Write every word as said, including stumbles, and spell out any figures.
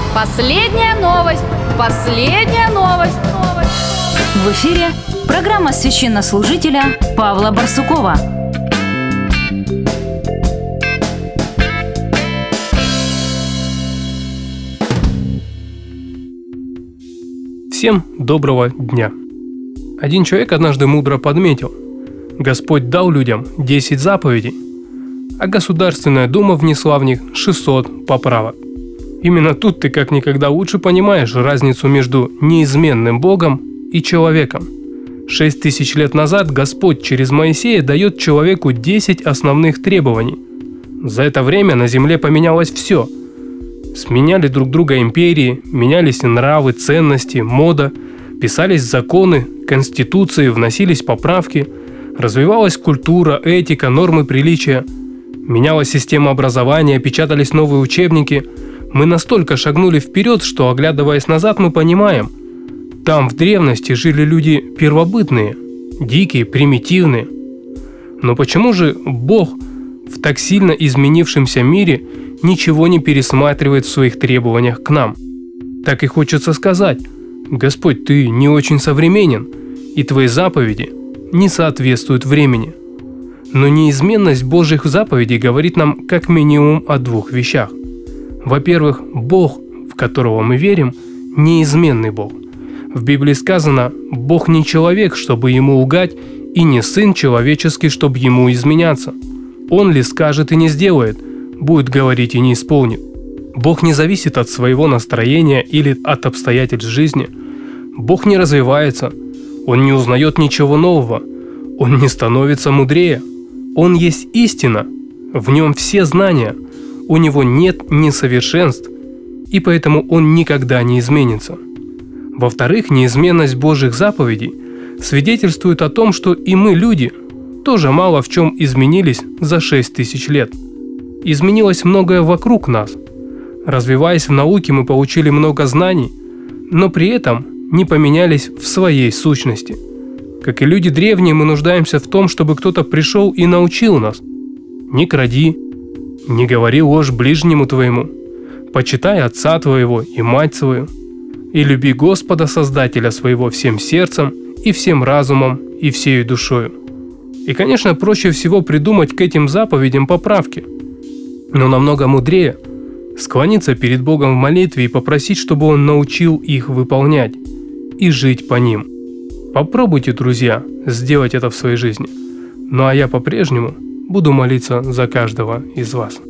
Последняя новость! Последняя новость! новость. В эфире программа священнослужителя Павла Барсукова. Всем доброго дня! Один человек однажды мудро подметил: Господь дал людям десять заповедей, а Государственная Дума внесла в них шестьсот поправок. Именно тут ты как никогда лучше понимаешь разницу между неизменным Богом и человеком. Шесть тысяч лет назад Господь через Моисея дает человеку десять основных требований. За это время на земле поменялось все. Сменяли друг друга империи, менялись нравы, ценности, мода, писались законы, конституции, вносились поправки, развивалась культура, этика, нормы приличия, менялась система образования, печатались новые учебники. Мы настолько шагнули вперед, что, оглядываясь назад, мы понимаем: там в древности жили люди первобытные, дикие, примитивные. Но почему же Бог в так сильно изменившемся мире ничего не пересматривает в своих требованиях к нам? Так и хочется сказать: Господь, ты не очень современен, и твои заповеди не соответствуют времени. Но неизменность Божьих заповедей говорит нам как минимум о двух вещах. Во-первых, Бог, в которого мы верим, неизменный Бог. В Библии сказано: Бог не человек, чтобы ему лгать, и не сын человеческий, чтобы ему изменяться. Он ли скажет и не сделает, будет говорить и не исполнит. Бог не зависит от своего настроения или от обстоятельств жизни. Бог не развивается, Он не узнает ничего нового, Он не становится мудрее. Он есть истина, в Нем все знания, у Него нет несовершенств, и поэтому Он никогда не изменится. Во-вторых, неизменность Божьих заповедей свидетельствует о том, что и мы, люди, тоже мало в чем изменились за шесть тысяч лет. Изменилось многое вокруг нас. Развиваясь в науке, мы получили много знаний, но при этом не поменялись в своей сущности. Как и люди древние, мы нуждаемся в том, чтобы кто-то пришел и научил нас: не кради, не говори ложь ближнему твоему, почитай отца твоего и мать свою, и люби Господа Создателя своего всем сердцем и всем разумом и всею душою. И, конечно, проще всего придумать к этим заповедям поправки, но намного мудрее склониться перед Богом в молитве и попросить, чтобы Он научил их выполнять и жить по ним. Попробуйте, друзья, сделать это в своей жизни. Ну а я по-прежнему буду молиться за каждого из вас.